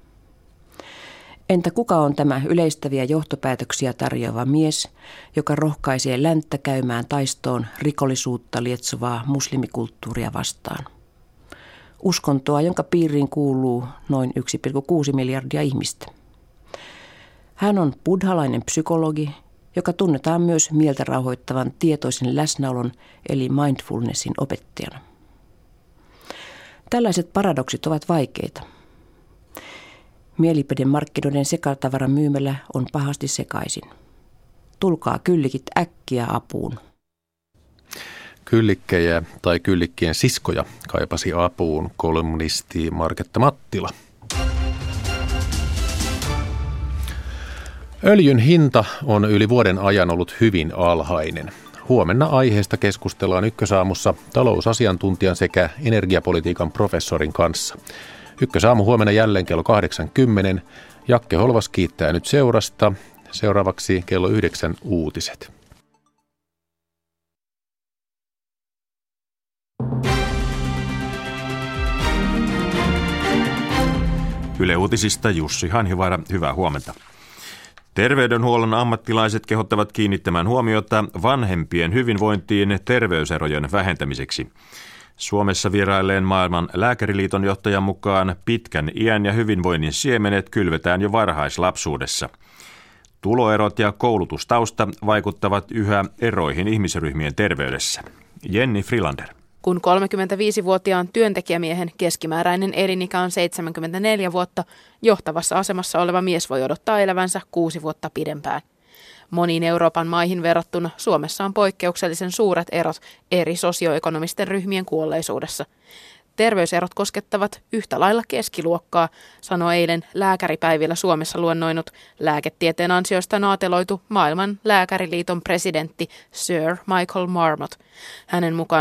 Speaker 10: Entä kuka on tämä yleistäviä johtopäätöksiä tarjoava mies, joka rohkaisee länttä käymään taistoon rikollisuutta lietsovaa muslimikulttuuria vastaan? Uskontoa, jonka piiriin kuuluu noin 1,6 miljardia ihmistä. Hän on buddhalainen psykologi, joka tunnetaan myös mieltä rauhoittavan tietoisen läsnäolon eli mindfulnessin opettajana. Tällaiset paradoksit ovat vaikeita. Mielipidemarkkinoiden sekatavaramyymälä on pahasti sekaisin. Tulkaa kyllikit äkkiä apuun.
Speaker 1: Kyllikkejä tai kyllikkien siskoja kaipasi apuun kolumnisti Marketta Mattila. Öljyn hinta on yli vuoden ajan ollut hyvin alhainen. Huomenna aiheesta keskustellaan Ykkösaamussa talousasiantuntijan sekä energiapolitiikan professorin kanssa. Ykkösaamu huomenna jälleen kello 8:10. Jakke Holvas kiittää nyt seurasta. Seuraavaksi kello 9 uutiset.
Speaker 11: Yle Uutisista Jussi Hanhivaara, hyvää huomenta. Terveydenhuollon ammattilaiset kehottavat kiinnittämään huomiota vanhempien hyvinvointiin terveyserojen vähentämiseksi. Suomessa vierailleen maailman lääkäriliiton johtajan mukaan pitkän iän ja hyvinvoinnin siemenet kylvetään jo varhaislapsuudessa. Tuloerot ja koulutustausta vaikuttavat yhä eroihin ihmisryhmien terveydessä. Jenni Frilander.
Speaker 12: Kun 35-vuotiaan työntekijämiehen keskimääräinen elinikä on 74 vuotta, johtavassa asemassa oleva mies voi odottaa elävänsä 6 vuotta pidempään. Moniin Euroopan maihin verrattuna Suomessa on poikkeuksellisen suuret erot eri sosioekonomisten ryhmien kuolleisuudessa. Terveyserot koskettavat yhtä lailla keskiluokkaa, sanoi eilen Lääkäripäivillä Suomessa luennoinut lääketieteen ansioista naateloitu maailman lääkäriliiton presidentti Sir Michael Marmot. Hänen mukaan